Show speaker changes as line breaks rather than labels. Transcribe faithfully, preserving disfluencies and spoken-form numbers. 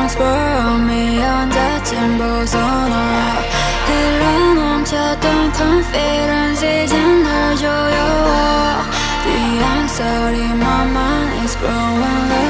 spur me 언제쯤 벗어나 흘러 넘쳤던 confidence 이젠 널 조여와 The answer in my mind is growing late